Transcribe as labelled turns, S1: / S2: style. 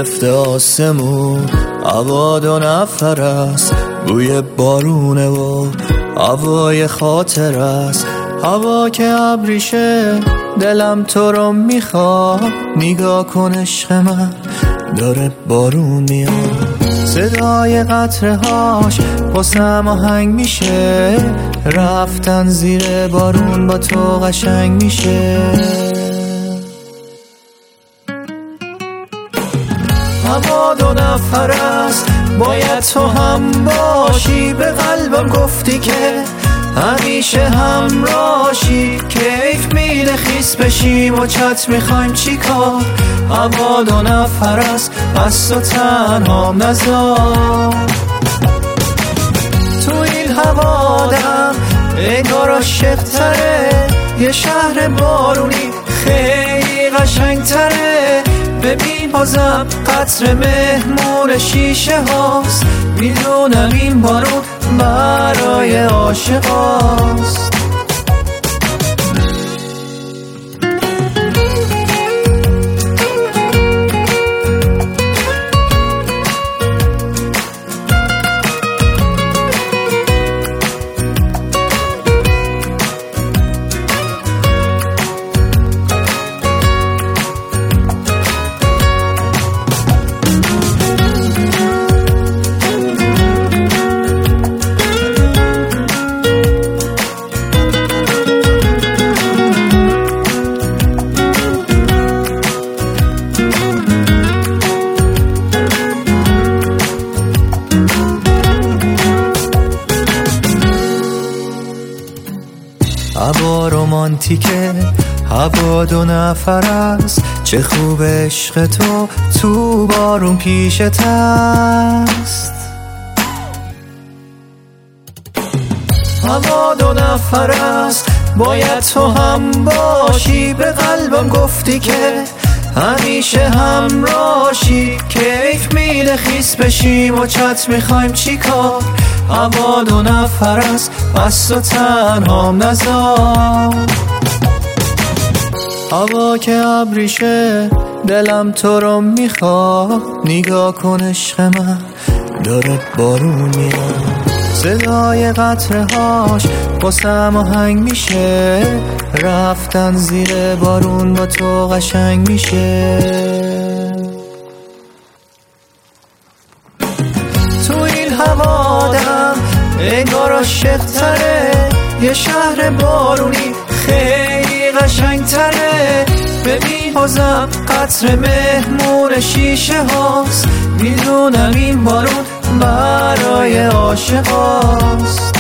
S1: گرفته آسمون، هوا دو نفر است، بوی بارونه و هوای خاطر است. هوا که ابریشه دلم تو رو میخواد، نگاه کن عشق من داره بارون میاد. صدای قطره هاش واسم آهنگ میشه، رفتن زیر بارون با تو قشنگ میشه. هوا دو نفر است، باید تو هم باشی، به قلبم گفتی که همیشه همراشی. کیف میده خیس بشیم و چت میخوایم چی کار. هوا دو نفر است، از تو تنها نذار. تو این هوا دم انگار عاشق تره، یه شهر بارونی خیلی قشنگ تره. ببین بازم قطر مهمون شیشه هاست، میدونم این بارون برای عاشق هاست. هوا رومانتیکه، هوا دو نفر است، چه خوب عشق تو بارون پیشت است. هوا دو نفر است، باید تو هم باشی، به قلبم گفتی که همیشه همراشی. کیف میده خیس بشیم و چت میخوایم چی کار. هوا دو نفر است، از تو تنها نذار. هوا که ابریشه دلم تو رو میخواد، نگاه کن عشق من داره بارون میاد. صدای قطره هاش واسم آهنگ میشه، رفتن زیر بارون با تو قشنگ میشه. تو این هوا دم انگار عاشق تره، یه شهر بارونی خیلی قشنگ تره. ببین بازم قطر مهمون شیشه هاست، میدونم این بارون برای عاشق هاست.